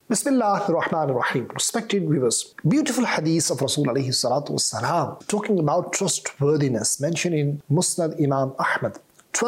Bismillah ar-Rahman ar-Rahim. Respected viewers, beautiful hadith of Rasul alayhi salatu wassalam talking about trustworthiness mentioned in Musnad Imam Ahmad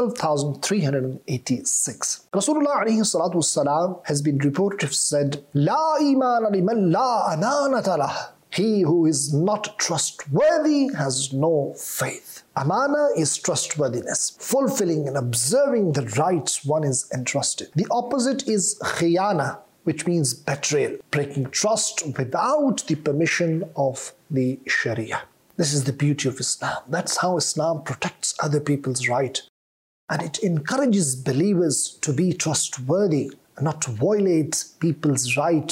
12,386. Rasulullah alayhi salatu wassalam has been reported to have said, La imana liman la amanata lah. He who is not trustworthy has no faith. Amana is trustworthiness, fulfilling and observing the rights one is entrusted. The opposite is khiyana, which means betrayal, breaking trust without the permission of the Sharia. This is the beauty of Islam. That's how Islam protects other people's right. And it encourages believers to be trustworthy, not to violate people's right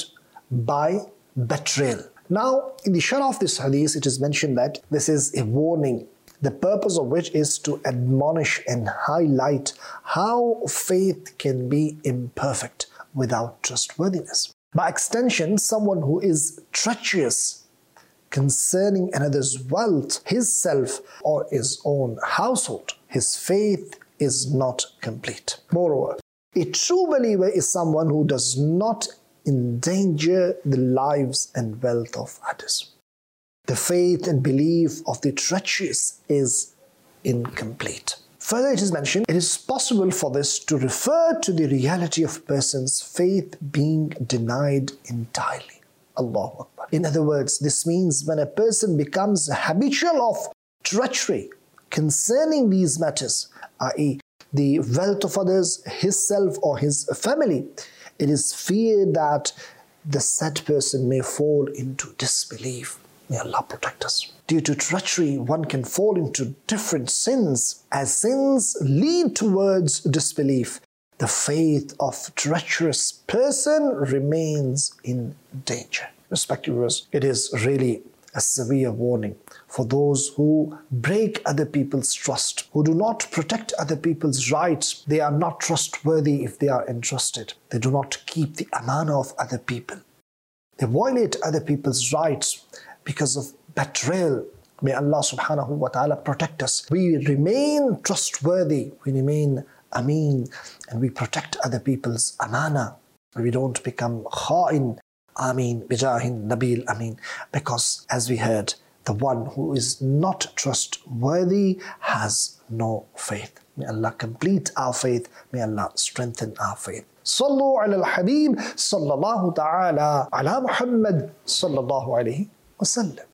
by betrayal. Now, in the sharh of this hadith, it is mentioned that this is a warning, the purpose of which is to admonish and highlight how faith can be imperfect without trustworthiness. By extension, someone who is treacherous concerning another's wealth, his self, or his own household, his faith is not complete. Moreover, a true believer is someone who does not endanger the lives and wealth of others. The faith and belief of the treacherous is incomplete. Further, it is mentioned, it is possible for this to refer to the reality of a person's faith being denied entirely. Allahu Akbar. In other words, this means when a person becomes habitual of treachery concerning these matters, i.e., the wealth of others, his self or his family, it is feared that the said person may fall into disbelief. May Allah protect us. Due to treachery, one can fall into different sins. As sins lead towards disbelief, the faith of treacherous person remains in danger. Respected viewers, it is really a severe warning for those who break other people's trust, who do not protect other people's rights. They are not trustworthy if they are entrusted. They do not keep the amana of other people. They violate other people's rights because of betrayal. May Allah subhanahu wa ta'ala protect us. We remain trustworthy, we remain ameen, and we protect other people's amana. We don't become kha'in, ameen, bijahin, nabil, ameen. Because as we heard, the one who is not trustworthy has no faith. May Allah complete our faith. May Allah strengthen our faith. Sallu ala al-Habib, sallallahu ta'ala ala Muhammad, sallallahu alayhi wa sallam.